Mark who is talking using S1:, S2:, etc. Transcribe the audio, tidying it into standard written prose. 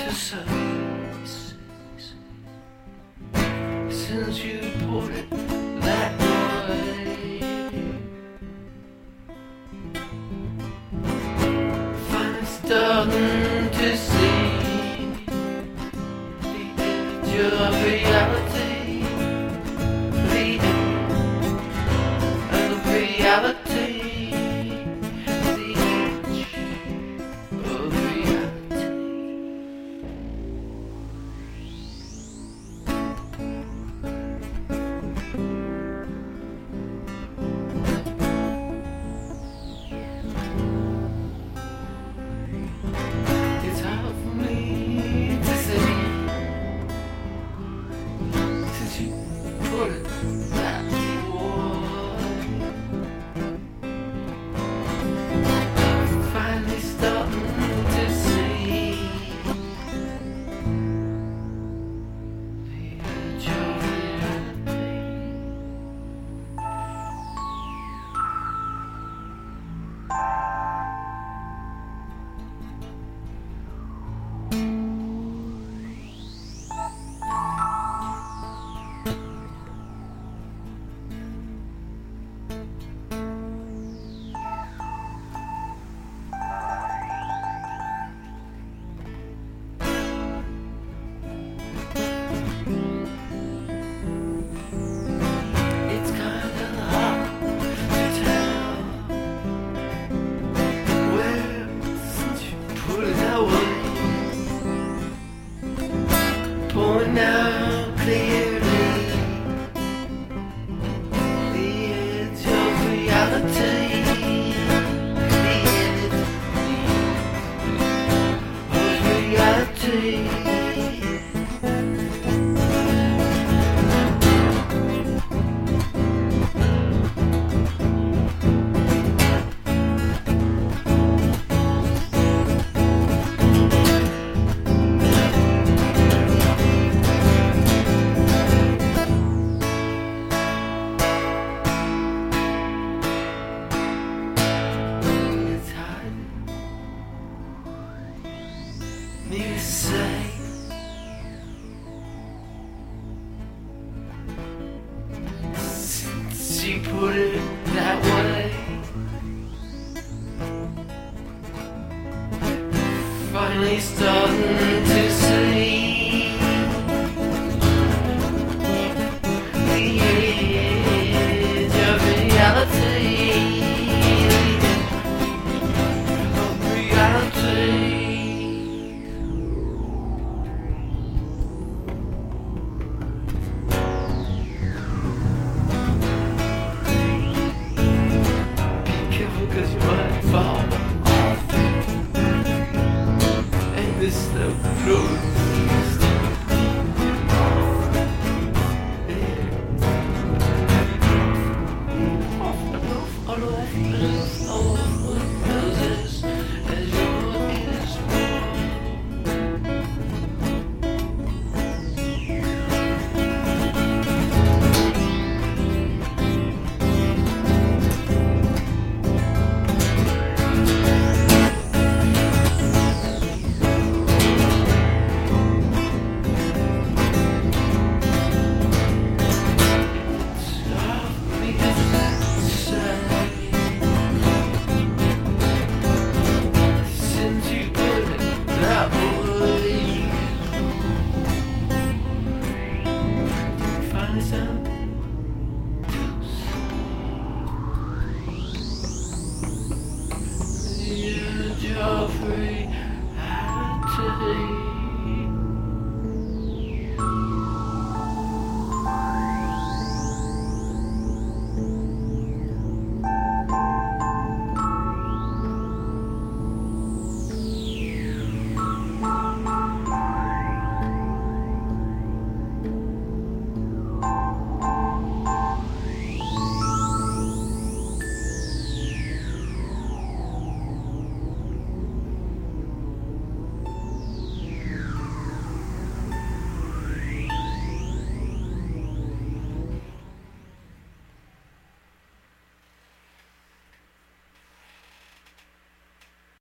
S1: exercise since you put it that way. Finally starting to see the edge of reality, the end of reality. Point out clearly the edge of reality, the edge of reality. Me to say since you put it that way, finally starting to see the edge of reality, of reality. Cause you might fall off, and this stuff grows. That